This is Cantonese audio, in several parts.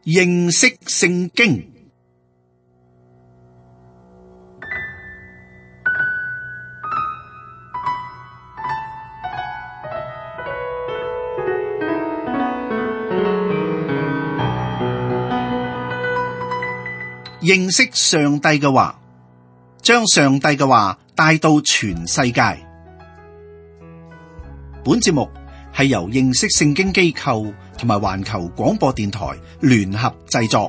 認識聖經。認識上帝嘅話，將上帝嘅話帶到全世界。本節目係由認識聖經機構同埋環球廣播電台聯合製作。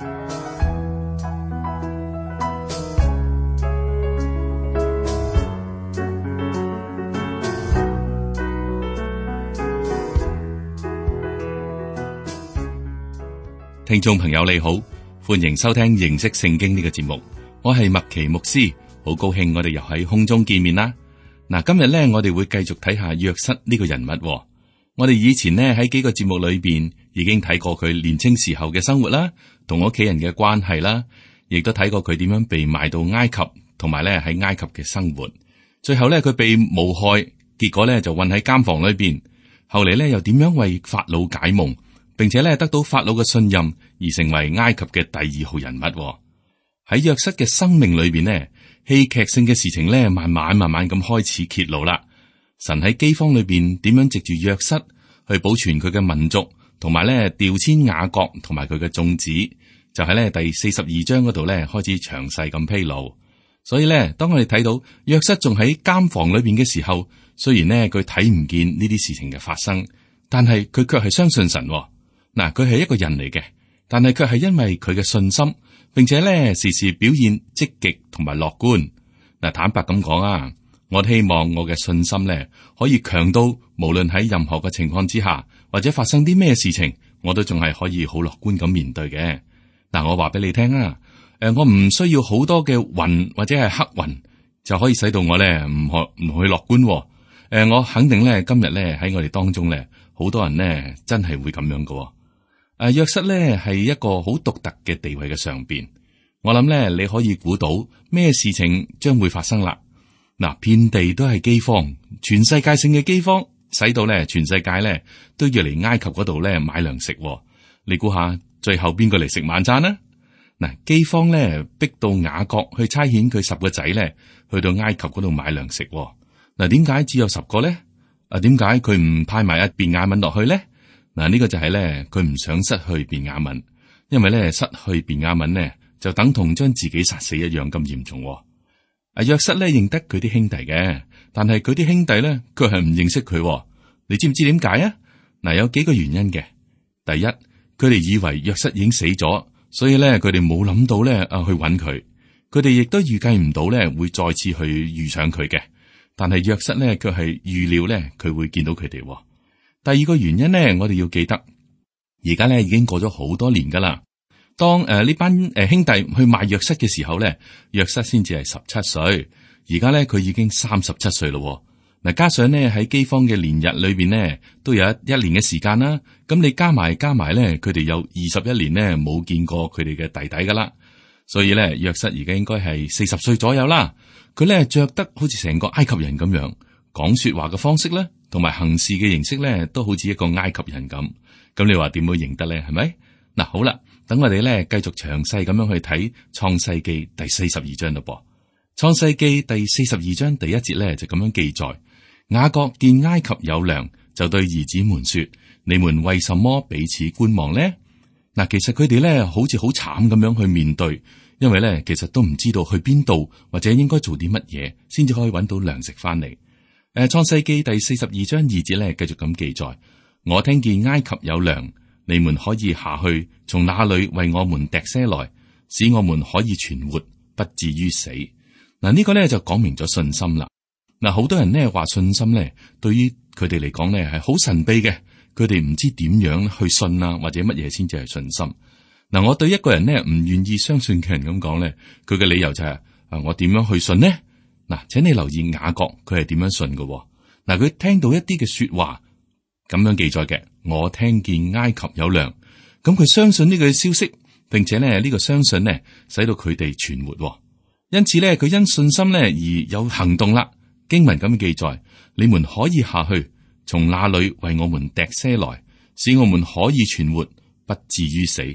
聽眾朋友你好，歡迎收聽認識聖經呢個節目。我係麥奇牧師，好高興我哋又喺空中見面啦。嗱，今日咧我哋會繼續睇下約瑟呢個人物。我哋以前呢喺幾個節目裏邊已經睇過佢年青時候嘅生活啦，同屋企人嘅關係啦，亦都睇過佢點樣被賣到埃及，同埋咧喺埃及嘅生活。最後咧佢被誣害，結果咧就困喺監房裏邊。後嚟咧又點樣為法老解夢，並且咧得到法老嘅信任，而成為埃及嘅第二號人物。喺約瑟嘅生命裏邊呢，戲劇性嘅事情咧慢慢咁開始揭露啦。神喺饑荒裏邊點樣藉住約瑟去保存佢嘅民族，同埋咧調遷雅各同埋佢嘅眾子，就喺咧第42章嗰度咧開始詳細咁披露。所以咧，當我哋睇到約瑟仲喺監房裏邊嘅時候，雖然呢佢睇唔見呢啲事情嘅發生，但係佢卻係相信神。嗱，佢係一個人嚟嘅，但係卻係因為佢嘅信心，並且咧時時表現積極同埋樂觀。嗱，坦白咁講啊，我希望我嘅信心咧可以強到無論喺任何嘅情況之下，或者發生啲咩事情，我都仲係可以好樂觀咁面對嘅。嗱，我話俾你聽啊，我唔需要好多嘅雲或者係黑雲就可以使到我咧唔去樂觀。我肯定咧今日咧喺我哋當中咧，好多人咧真係會咁樣嘅。約瑟咧係一個好獨特嘅地位嘅上邊，我諗咧你可以估到咩事情將會發生啦。嗱，遍地都係饑荒，全世界性嘅饑荒，使到咧全世界咧都要嚟埃及嗰度咧買糧食。你估下最後邊個嚟食晚餐呢？嗱，饑荒咧逼到雅各去差遣佢10個仔咧去到埃及嗰度買糧食。嗱，點解只有10個咧？點解佢唔派埋一便雅憫落去咧？嗱，呢個就係咧，佢唔想失去便雅憫，因為咧失去便雅憫咧，就等同將自己殺死一樣咁嚴重。約瑟咧認得佢啲兄弟嘅，但係佢啲兄弟咧，佢係唔認識佢。你知唔知點解啊？嗱，有幾個原因嘅。第一，佢哋以為約瑟已經死咗，所以咧佢哋冇諗到咧去揾佢。佢哋亦都預計唔到咧會再次去遇上佢嘅。但係約瑟咧，佢係預料咧佢會見到佢哋。第二個原因咧，我哋要記得，而家咧已經過咗好多年噶啦。當呢班兄弟去賣約瑟嘅時候咧，約瑟先至係17歲，而家咧佢已經37歲咯。嗱，加上咧喺饑荒嘅年日裏邊咧，都有一年嘅時間啦。咁你加埋咧，佢哋有21年咧冇見過佢哋嘅弟弟噶啦。所以咧，約瑟而家應該係40歲左右啦。佢咧着得好似成個埃及人咁樣，講說話嘅方式咧，同埋行事嘅形式咧，都好似一個埃及人咁。咁你話點會認得咧？係咪？嗱，好啦，等我哋咧繼續詳細咁樣去睇創世記第42章咯噃。創世記第42章第1節咧就咁樣記載：雅各見埃及有糧，就對兒子們說：你們為什麼彼此觀望呢？嗱，其實佢哋咧好似好慘咁樣去面對，因為咧其實都唔知道去邊度或者應該做啲乜嘢先至可以搵到糧食翻嚟。創世記第42章2節咧繼續咁記載：我聽見埃及有糧，你們可以下去，從那裏為我們糴些來，使我們可以存活，不至於死。嗱，呢個咧就講明咗信心啦。嗱，好多人呢話信心咧，對於佢哋嚟講咧係好神秘嘅，佢哋唔知點樣去信啊，或者乜嘢先至係信心。嗱，我對一個人呢唔願意相信嘅人咁講咧，佢嘅理由就係我點樣去信呢？嗱，請你留意雅各佢係點樣信嘅。嗱，佢聽到一啲嘅說話咁樣記載嘅，我聽見埃及有糧，咁佢相信呢個消息，並且咧呢個相信呢使到佢哋存活。因此咧，佢因信心咧而有行動啦。經文咁記載：你們可以下去，從那裏為我們糴些來，使我們可以存活，不至於死。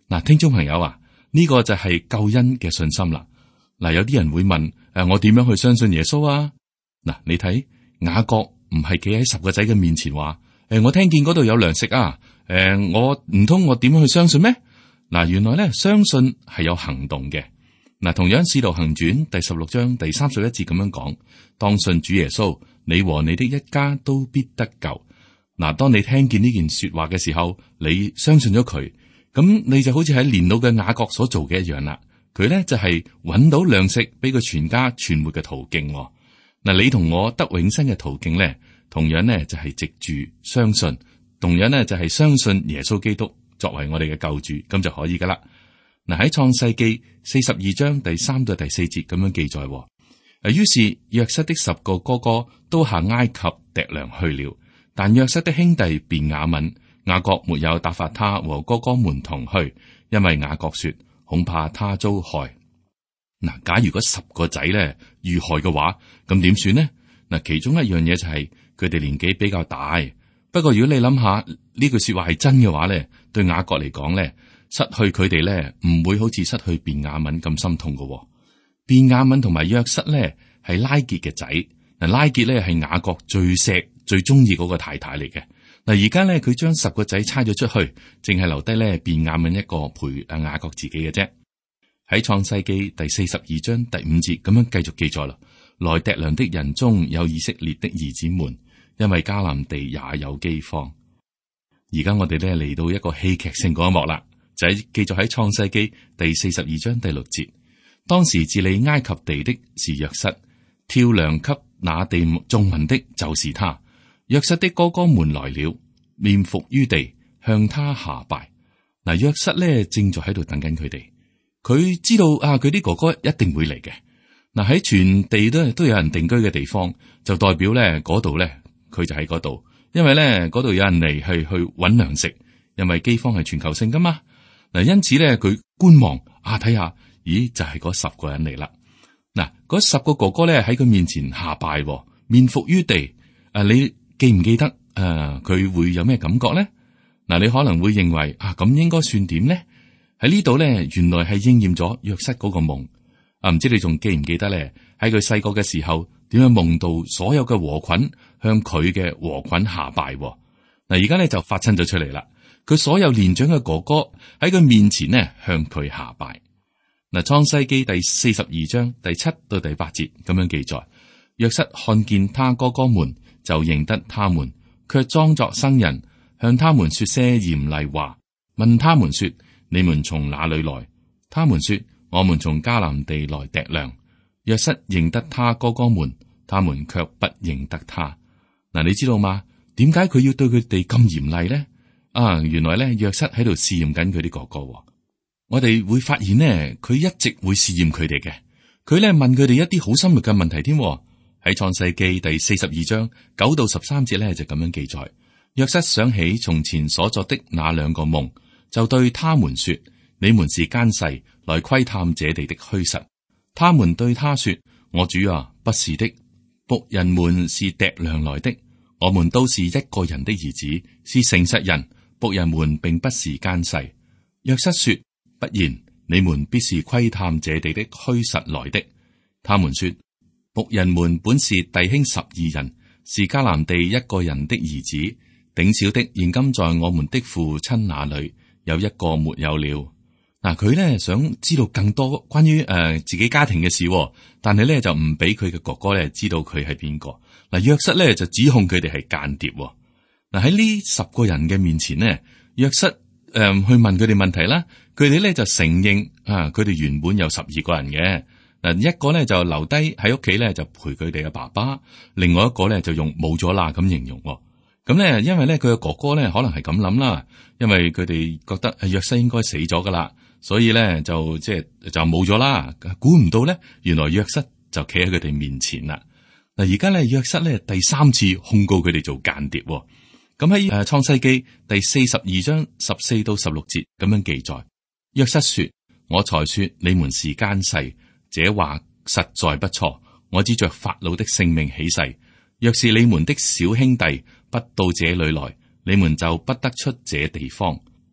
嗱，聽眾朋友啊，呢個就係救恩嘅信心啦。嗱，有啲人會問我點樣去相信耶穌啊？嗱，你睇雅各唔係企喺10個仔嘅面前話我聽見嗰度有糧食啊，我唔通我點樣去相信咩？嗱，原來咧相信係有行動嘅。嗱，同樣《使徒行傳》第16章第31節咁樣講，當信主耶穌，你和你的一家都必得救。嗱，當你聽見呢件說話嘅時候，你相信咗佢，咁你就好似喺年老嘅雅各所做嘅一樣啦。佢咧就係揾到糧食俾佢全家存活嘅途徑。嗱，你同我得永生嘅途徑咧，同樣咧就係藉住相信，同樣咧就係相信耶穌基督作為我哋嘅救主，咁就可以噶啦。嗱，喺創世記42章第3到第4節咁樣記載。於是約瑟的10個哥哥都下埃及糴糧去了，但約瑟的兄弟便雅憫、雅各沒有打發他和哥哥們同去，因為雅各說恐怕他遭害。嗱，假如嗰10個仔咧遇害嘅話，咁點算呢？嗱，其中一樣嘢就係佢哋年紀比較大。不過如果你諗下呢句說話係真嘅話咧，對雅各嚟講咧，失去佢哋咧唔會好似失去便雅憫咁心痛㗎。便雅憫同埋約瑟咧係拉結嘅仔。嗱，拉結咧係雅各最錫最中意嗰個太太嚟嘅。嗱，而家咧佢將10個仔差咗出去，淨係留低咧便雅憫一個陪雅各自己嘅啫。喺創世記第42章第5節咁樣繼續記載啦。來糴糧的人中有以色列的兒子們，因為迦南地也有饑荒。而家我哋咧嚟到一個戲劇性嗰一幕啦，就係記載喺創世記第42章第6節。當時治理埃及地的是約瑟，挑糧給那地眾民的就是他。約瑟的哥哥們來了，面伏於地，向他下拜。嗱，約瑟咧正在喺度等緊佢哋，佢知道佢啲哥哥一定會嚟嘅。嗱，喺全地都有人定居嘅地方，就代表咧嗰度咧佢就喺嗰度，因為咧嗰度有人嚟去搵糧食，因為饑荒係全球性噶嘛。嗱，因此咧佢觀望睇下，咦就係嗰10個人嚟啦。嗱，嗰10個哥哥咧喺佢面前下拜，面伏於地。你記唔記得佢會有咩感覺咧？嗱，你可能會認為咁應該算點咧？喺呢度咧，原來係應驗咗約瑟嗰個夢。唔知你仲記唔記得咧？喺佢細個嘅時候，點樣夢到所有嘅禾捆向佢嘅禾捆下拜？嗱，而家咧就發生咗出嚟啦。佢所有年長嘅哥哥喺佢面前呢向佢下拜。嗱，創世記第42章第7到第8節咁樣記載：約瑟看見他哥哥們，就認得他們，卻裝作生人，向他們說些嚴厲話，問他們說：你們從哪裏來？他們說：我們從迦南地來糴糧。約瑟認得他哥哥們，他們卻不認得他。嗱，你知道嗎？點解佢要對佢哋咁嚴厲呢？原來咧約瑟喺度試驗緊佢啲哥哥。我哋會發現呢，佢一直會試驗佢哋嘅。佢咧問佢哋一啲好深入嘅問題添。喺創世記第42章9到13節咧就咁樣記載：約瑟想起從前所作的那2個夢，就對他們說：你們是奸細，來窺探這地的虛實。他們對他說：我主啊，不是的，僕人們是糴糧來的，我們都是一個人的兒子，是誠實人，僕人們並不是奸細。約瑟說：不然，你們必是窺探這地的虛實來的。他們說：僕人們本是弟兄12人，是迦南地一個人的兒子，頂小的現今在我們的父親那裏，有一個沒有了。嗱，佢咧想知道更多關於自己家庭嘅事，但係咧就唔俾佢嘅哥哥咧知道佢係邊個。嗱，約瑟咧就指控佢哋係間諜。嗱，喺呢10個人嘅面前呢，約瑟去問佢哋問題啦，佢哋咧就承認佢哋原本有12個人嘅。嗱，一個咧就留低喺屋企咧就陪佢哋嘅爸爸，另外一個咧就用冇咗啦咁形容。咁咧因為咧佢嘅哥哥咧可能係咁諗啦，因為佢哋覺得約瑟應該死咗噶啦，所以咧就冇咗啦。估唔到咧，原來約瑟就企喺佢哋面前啦。嗱，而家咧約瑟咧第3次控告佢哋做間諜。咁喺創世記第42章14到16節咁樣記載：約瑟說：我才說你們是奸細。這話實在不錯，我指着法老的性命起誓，若是你們的小兄弟不到這裏來，你們就不得出這地方。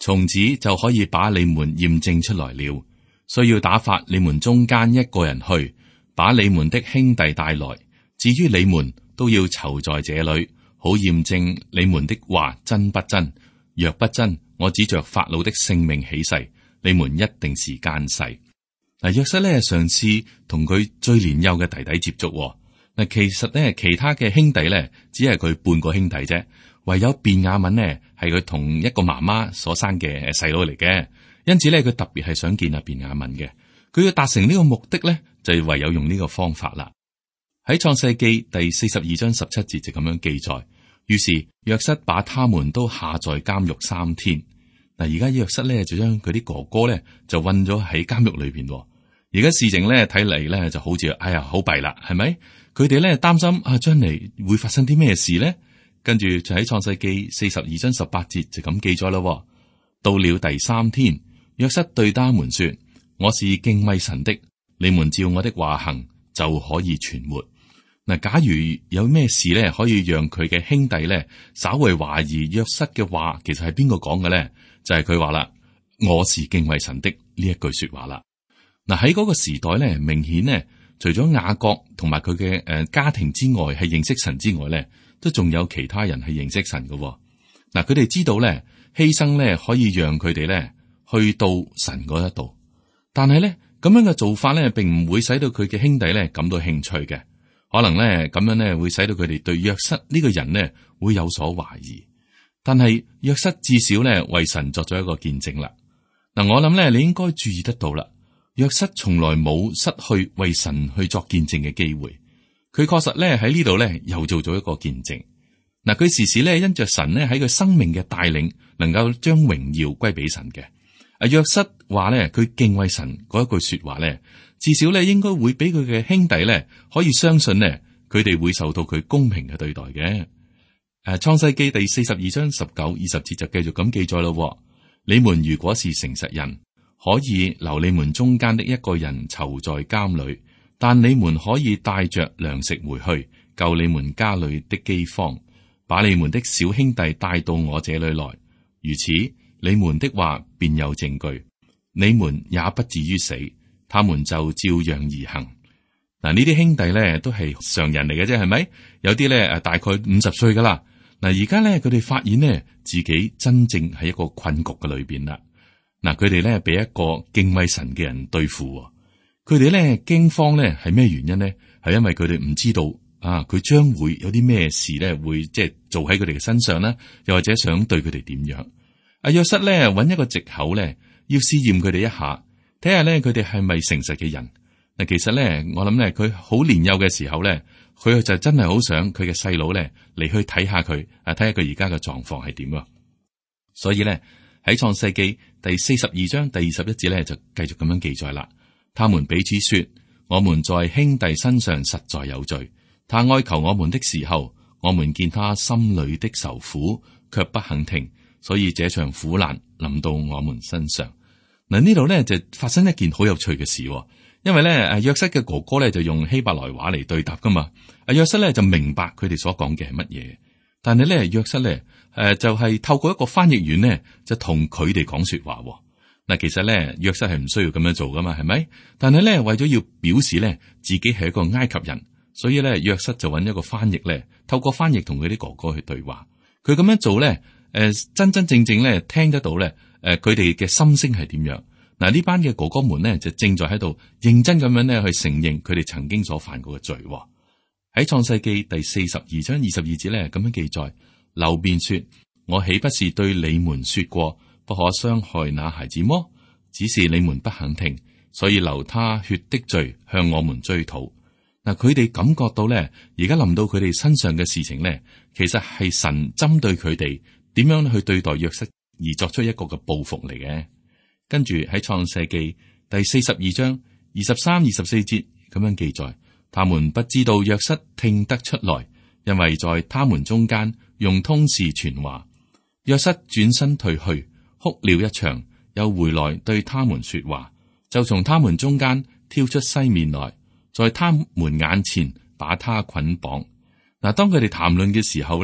從此就可以把你們驗證出來了。需要打發你們中間一個人去，把你們的兄弟帶來。至於你們，都要囚在這裏，好驗證你們的話真不真。若不真，我指着法老的性命起誓，你們一定是奸細。嗱，約瑟咧嘗試同佢最年幼嘅弟弟接觸。嗱，其實咧其他嘅兄弟咧只係佢半個兄弟啫，唯有便雅憫呢係佢同一個媽媽所生嘅細佬嚟嘅，因此咧佢特別係想見阿便雅憫嘅。佢要達成呢個目的咧，就係唯有用呢個方法啦。喺創世記第42章17節就咁樣記載，於是約瑟把他們都下在監獄3天。嗱，而家約瑟咧就將佢啲哥哥咧就困咗喺監獄裏邊。而家事情咧睇嚟咧就好似好弊啦，係咪？佢哋咧擔心將嚟會發生啲咩事咧？跟住就喺創世記42章18節就咁記咗啦。到了第3天，約瑟對他們說：我是敬畏神的，你們照我的話行，就可以存活。嗱，假如有咩事咧，可以讓佢嘅兄弟咧稍為懷疑約瑟嘅話，其實係邊個講嘅咧？就係佢話啦，我是敬畏神的呢一句說話啦。嗱，喺嗰個時代咧，明顯呢，除咗雅各同埋佢嘅家庭之外係認識神之外咧，都仲有其他人係認識神嘅。嗱，佢哋知道咧，犧牲咧可以讓佢哋咧去到神嗰一度，但係咧咁樣嘅做法咧，並唔會使到佢嘅兄弟咧感到興趣嘅。可能咧咁樣咧會使到佢哋對約瑟呢個人呢會有所懷疑。但係約瑟至少咧為神作咗一個見證啦。嗱，我諗咧你應該注意得到啦。約瑟從來冇失去為神去作見證嘅機會，佢確實咧喺呢度咧又做咗一個見證。嗱，佢時時咧因着神咧喺佢生命嘅帶領，能夠將榮耀歸俾神嘅。約瑟話咧佢敬畏神嗰一句說話咧，至少咧應該會俾佢嘅兄弟咧可以相信咧，佢哋會受到佢公平嘅對待嘅。創世記第42章19、20節就繼續咁記載咯。你們如果是誠實人，可以留你們中間的一個人囚在監裏，但你們可以帶着糧食回去，救你們家裏的饑荒，把你們的小兄弟帶到我這裏來。如此，你們的話便有證據，你們也不至於死。他們就照樣而行。嗱，呢啲兄弟咧都係常人嚟嘅啫，係咪？有啲咧大概50歲噶啦。嗱，而家咧佢哋發現呢，自己真正喺一個困局嘅裏邊啦。嗱，佢哋咧俾一個敬畏神嘅人對付，佢哋咧驚慌咧係咩原因呢？係因為佢哋唔知道佢將會有啲咩事咧會即係做喺佢哋嘅身上咧，又或者想對佢哋點樣？約瑟咧揾一個藉口咧，要試驗佢哋一下，睇下咧佢哋係咪誠實嘅人。嗱，其實咧我諗咧佢好年幼嘅時候咧，佢就真係好想佢嘅細佬咧嚟去睇下佢，睇下佢而家嘅狀況係點啊。所以咧喺創世記第42章第21節咧就繼續咁樣記載啦。他們彼此說：我們在兄弟身上實在有罪。他哀求我們的時候，我們見他心裏的愁苦，卻不肯聽，所以這場苦難臨到我們身上。嗱，呢度咧就發生一件好有趣嘅事，因為咧約瑟嘅哥哥咧就用希伯來話嚟對答噶嘛。約瑟咧就明白佢哋所講嘅係乜嘢，但係咧約瑟咧就係透過一個翻譯員咧就同佢哋講說話。嗱，其實咧約瑟係唔需要咁樣做噶嘛，係咪？但係咧為咗要表示咧自己係一個埃及人，所以咧約瑟就揾一個翻譯咧，透過翻譯同佢啲哥哥去對話。佢咁樣做咧，真真正正咧聽得到咧，佢哋嘅心聲係點樣？嗱，呢班嘅哥哥們咧就正在喺度認真咁樣咧去承認佢哋曾經所犯過嘅罪。喺創世記第42章22節咧咁樣記載，流便說：我豈不是對你們說過，不可傷害那孩子麼？只是你們不肯聽，所以流他血的罪向我們追討。嗱，佢哋感覺到咧，而家臨到佢哋身上嘅事情咧，其實係神針對佢哋點樣去對待約瑟而作出一個嘅報復嚟嘅。跟住喺創世記第42章23、24節咁樣記載，他們不知道約瑟聽得出來，因為在他們中間用通事傳話。約瑟轉身退去，哭了一場，又回來對他們說話，就從他們中間挑出西面來，在他們眼前把他捆綁。嗱，當佢哋談論嘅時候咧，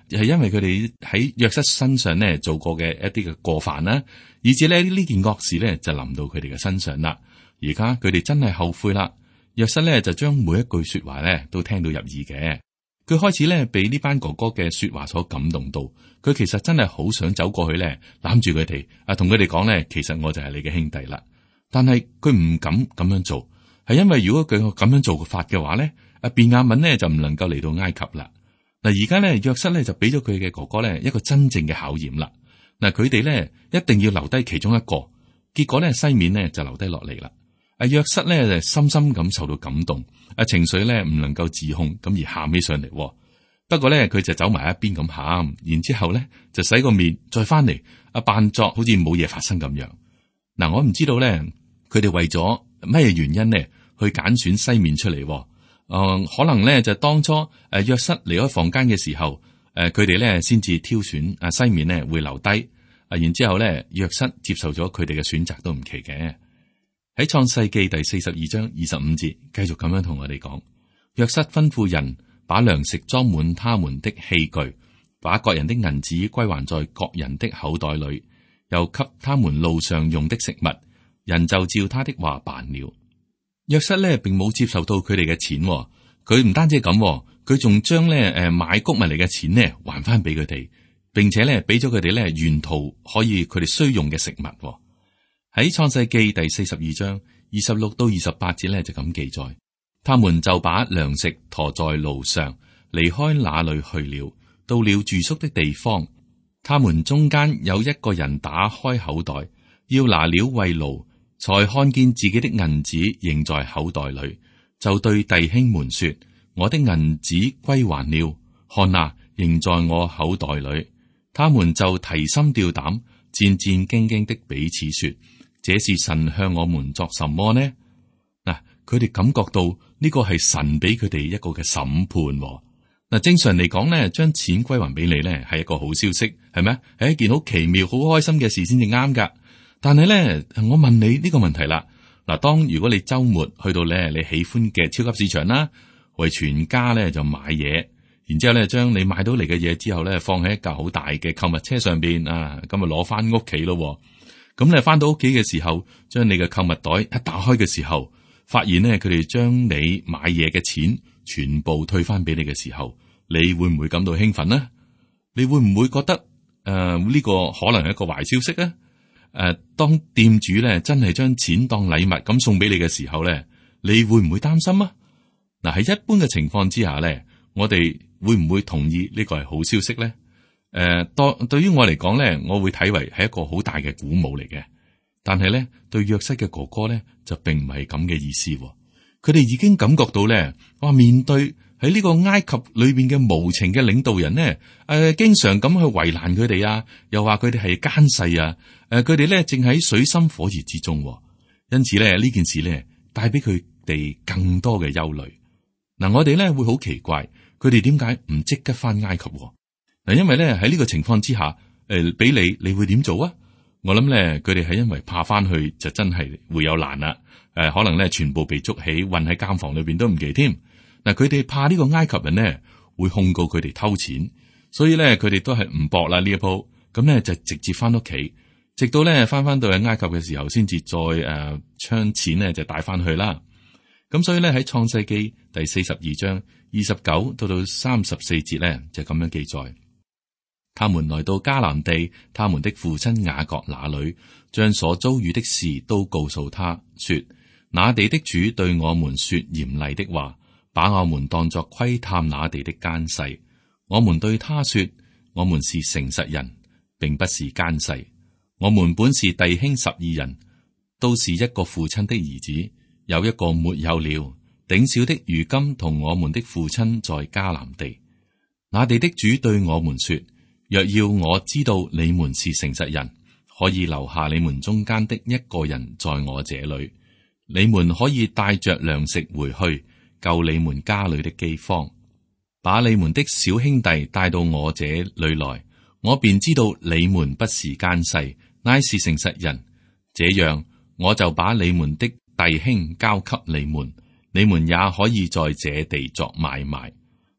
係因為佢哋喺約瑟身上咧做過嘅一啲嘅過犯啦，以至咧呢件惡事咧就臨到佢哋嘅身上啦。而家佢哋真係後悔啦。約瑟咧就將每一句說話咧都聽到入耳嘅。佢開始咧被呢班哥哥嘅說話所感動到，佢其實真係好想走過去咧攬住佢哋，同佢哋講咧，其實我就係你嘅兄弟啦。但係佢唔敢咁樣做，係因為如果佢咁樣做法嘅話咧，便雅憫呢就唔能夠嚟到埃及啦。嗱，而家咧約瑟咧就俾咗佢嘅哥哥咧一個真正嘅考驗啦。嗱，佢哋咧一定要留低其中一個，結果咧西面呢就留低落嚟啦。約瑟咧就深深咁受到感動，情緒咧唔能夠自控，咁而喊起上嚟。不過咧佢就走埋一邊咁喊，然之後咧就洗個面，再翻嚟扮作好似冇嘢發生咁樣。嗱，我唔知道咧佢哋為咗咩原因呢去揀選西面出嚟。可能咧就當初約瑟離開房間嘅時候，佢哋咧先至挑選西面呢會留低，然之後咧約瑟接受咗佢哋嘅選擇都唔奇嘅。喺創世記第42章25節，繼續咁樣同我哋講：約瑟吩咐人把糧食裝滿他們的器具，把各人的銀子歸還在各人的口袋裏，又給他們路上用的食物，人就照他的話辦了。約瑟咧並冇接受到佢哋嘅錢，佢唔單止咁，佢仲將咧買穀物嚟嘅錢呢還翻俾佢哋，並且咧俾咗佢哋咧沿途可以佢哋需用嘅食物。喺創世記第42章26到28節咧就咁記載，他們就把糧食馱在路上，離開那裏去了，到了住宿的地方。他們中間有一個人打開口袋，要拿了為驢，才看見自己的銀子仍在口袋裏，就對弟兄們說：我的銀子歸還了，看哪，仍在我口袋裏。他們就提心吊膽，戰戰兢兢的彼此說：這是神向我們作什麼呢？嗱，佢哋感覺到呢個係神俾佢哋一個嘅審判。嗱，正常嚟講咧，將錢歸還俾你咧係一個好消息，係咪？係一件好奇妙、好開心嘅事先至啱噶。但係咧，我問你呢個問題啦。嗱，當如果你周末去到咧你喜歡嘅超級市場啦，為全家咧就買嘢，然之後咧將你買到嚟嘅嘢之後咧放喺一架好大嘅購物車上邊咁啊攞翻屋企咯。咁你翻到屋企嘅時候，將你嘅購物袋一打開嘅時候，發現咧佢哋將你買嘢嘅錢全部退翻俾你嘅時候，你會唔會感到興奮呢？你會唔會覺得呢個可能係一個壞消息咧？當店主咧真係將錢當禮物咁送俾你嘅時候咧，你會唔會擔心啊？嗱，喺一般嘅情況之下咧，我哋會唔會同意呢個係好消息咧？對於我嚟講咧，我會睇為係一個好大嘅鼓舞嚟嘅。但係咧，對約瑟嘅哥哥咧就並唔係咁嘅意思。佢哋已經感覺到咧，面對喺呢個埃及裏邊嘅無情嘅領導人呢，經常咁去為難佢哋啊，又話佢哋係奸細啊，佢哋咧正喺水深火熱之中。因此咧，呢件事咧帶俾佢哋更多嘅憂慮。嗱，我哋咧會好奇怪，佢哋點解唔即刻翻埃及？嗱，因為咧喺呢個情況之下，俾你會點做啊？我諗咧，佢哋係因為怕翻去就真係會有難啦。可能咧全部被捉起，韞喺監房裏邊都唔奇添。嗱，佢哋怕呢個埃及人呢會控告佢哋偷錢，所以咧佢哋都係唔搏啦呢一鋪。咁咧就直接翻屋企，直到咧翻到去埃及嘅時候，先至再將錢呢就帶翻去啦。咁所以咧喺創世記第42章29到34節咧就咁樣記載。他們來到迦南地，他們的父親雅各那裏，將所遭遇的事都告訴他，說：那地的主對我們說嚴厲的話，把我們當作窺探那地的奸細。我們對他說：我們是誠實人，並不是奸細。我們本是弟兄12人，都是一個父親的兒子，有一個沒有了，頂小的如今同我們的父親在迦南地。那地的主對我們說：若要我知道你們是誠實人，可以留下你們中間的一個人在我這裏，你們可以帶着糧食回去，救你們家裏的饑荒，把你們的小兄弟帶到我這裏來，我便知道你們不是奸細，乃是誠實人。這樣，我就把你們的弟兄交給你們，你們也可以在這地作買賣。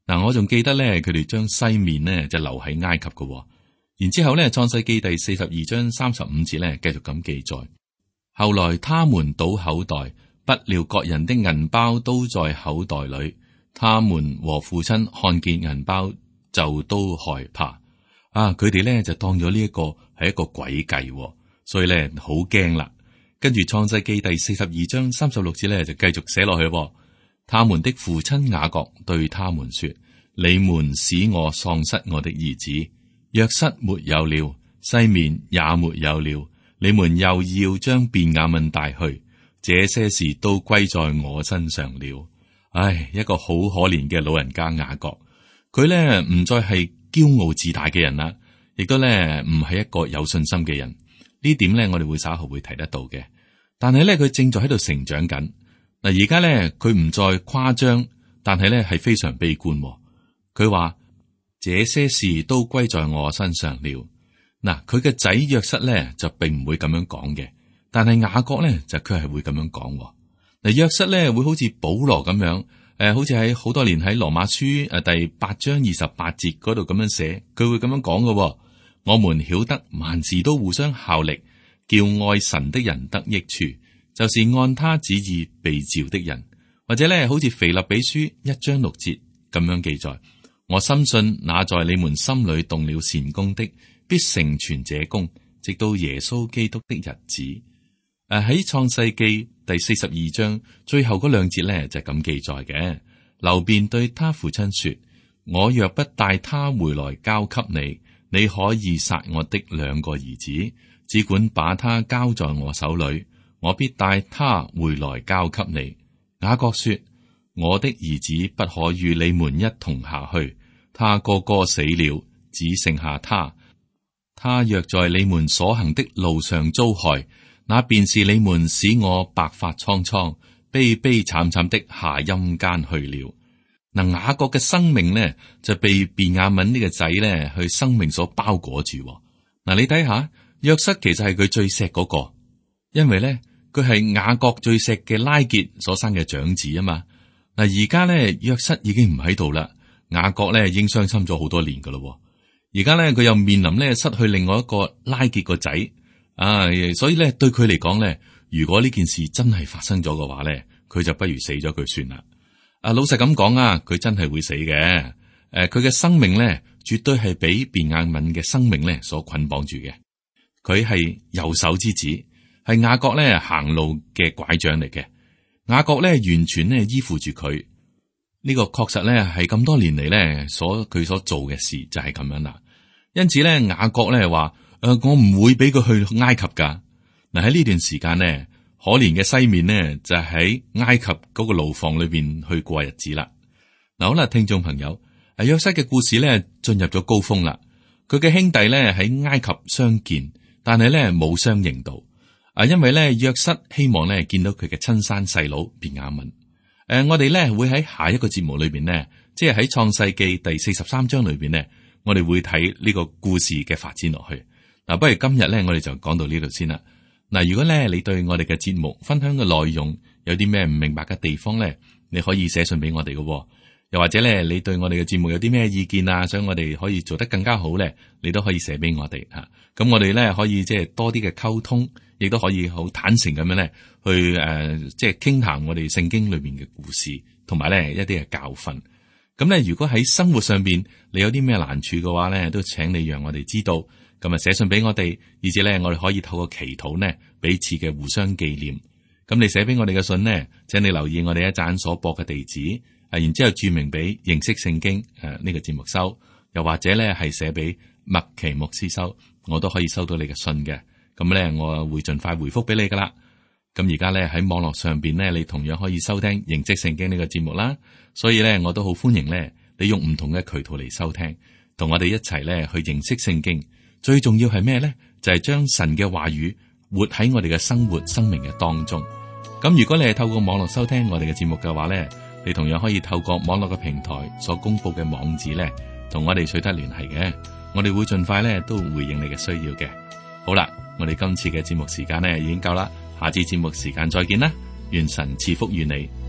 嗱，我仲記得咧，佢哋將西面呢就留喺埃及嘅。然之後咧，創世記第42章35節咧，繼續咁記載。後來他們倒口袋，不料各人的銀包都在口袋裏。他們和父親看見銀包，就都害怕。佢哋咧就當咗呢一個係一個詭計，所以咧好驚啦。跟住創世記第42章36節咧就繼續寫落去。他們的父親雅各對他們說：你們使我喪失我的兒子，約瑟沒有了，西面也沒有了，你們又要將便雅憫帶去，這些事都歸在我身上了。唉，一個好可憐嘅老人家雅各，佢咧唔再係驕傲自大嘅人啦，亦都咧唔係一個有信心嘅人。呢點咧我哋會稍後會提得到嘅。但係咧佢正在喺度成長緊。嗱，而家咧佢唔再誇張，但係咧係非常悲觀。佢話這些事都歸在我身上了。嗱，佢嘅仔約瑟咧就並唔會咁樣講嘅，但係雅各咧就佢係會咁樣講。嗱，約瑟咧會好似保羅咁樣，好似喺好多年喺羅馬書第8章28節嗰度咁樣寫，佢會咁樣講嘅。我們曉得萬事都互相效力，叫愛神的人得益處，就是按他旨意被召的人。或者咧，好似腓立比書1章6節咁樣記載，我深信那在你們心裏動了善工的，必成全這工，直到耶穌基督的日子。喺創世記第42章最後嗰2節咧就係咁記載嘅。流便對他父親說：我若不帶他回來交給你，你可以殺我的2個兒子，只管把他交在我手裏，我必帶他回來交給你。雅各說：我的兒子不可與你們一同下去，他哥哥死了，只剩下他。他若在你們所行的路上遭害，那便是你們使我白髮蒼蒼、悲悲慘慘的下陰間去了。嗱，雅各嘅生命呢，就被便雅憫呢個仔呢去生命所包裹住。嗱，你睇下，約瑟其實係佢最錫嗰個，因為呢，佢係雅各最錫嘅拉結所生嘅長子啊嘛。嗱，而家呢，約瑟已經唔喺度啦，雅各呢已經傷心咗好多年噶咯。而家呢，佢又面臨呢失去另外一個拉結個仔所以呢，對佢嚟講呢，如果呢件事真係發生咗嘅話呢，佢就不如死咗佢算啦。老實咁講啊，佢真係會死嘅。佢嘅生命咧，絕對係俾便雅憫嘅生命咧所捆綁住嘅。佢係右手之子，係雅各咧行路嘅拐杖嚟嘅。雅各咧完全咧依附住佢。呢個確實咧係咁多年嚟咧佢所做嘅事就係咁樣啦。因此咧，雅各咧話：我唔會俾佢去埃及噶。嗱，喺呢段時間咧，可憐嘅西面呢，就喺埃及嗰個牢房裏邊去過日子啦。嗱，好啦，聽眾朋友，約瑟嘅故事咧進入咗高峰啦。佢嘅兄弟咧喺埃及相見，但係咧冇相認到。因為咧約瑟希望咧見到佢嘅親生細佬便雅憫。我哋咧會喺下一個節目裏邊呢，即係喺創世記第43章裏邊呢，我哋會睇呢個故事嘅發展落去。嗱，不如今日咧我哋就講到呢度先啦。嗱，如果咧你對我哋嘅節目分享嘅內容有啲咩唔明白嘅地方咧，你可以寫信俾我哋嘅。又或者咧你對我哋嘅節目有啲咩意見啊，想我哋可以做得更加好咧，你都可以寫俾我哋吓。咁我哋咧可以即係多啲嘅溝通，亦都可以好坦誠咁樣咧去即係傾談我哋聖經裏面嘅故事，同埋咧一啲嘅教訓。咁咧如果喺生活上邊你有啲咩難處嘅話咧，都請你讓我哋知道。咁啊，寫信俾我哋，以至咧我哋可以透過祈禱呢，彼此嘅互相紀念。咁你寫俾我哋嘅信呢，請你留意我哋一陣所播嘅地址，然之後注明俾認識聖經呢個節目收，又或者咧係寫俾麥奇牧師收，我都可以收到你嘅信嘅。咁咧我會盡快回覆俾你噶啦。咁而家咧喺網絡上邊呢，你同樣可以收聽認識聖經呢個節目啦。所以咧我都好歡迎咧你用唔同嘅渠道嚟收聽，同我哋一齊咧去認識聖經。最重要係咩咧？就係將神嘅話語活喺我哋嘅生活生命嘅當中。咁如果你係透過網絡收聽我哋嘅節目嘅話咧，你同樣可以透過網絡嘅平台所公布嘅網址咧，同我哋取得聯繫嘅。我哋會盡快咧都回應你嘅需要嘅。好啦，我哋今次嘅節目時間咧已經夠啦，下次節目時間再見啦，願神賜福於你。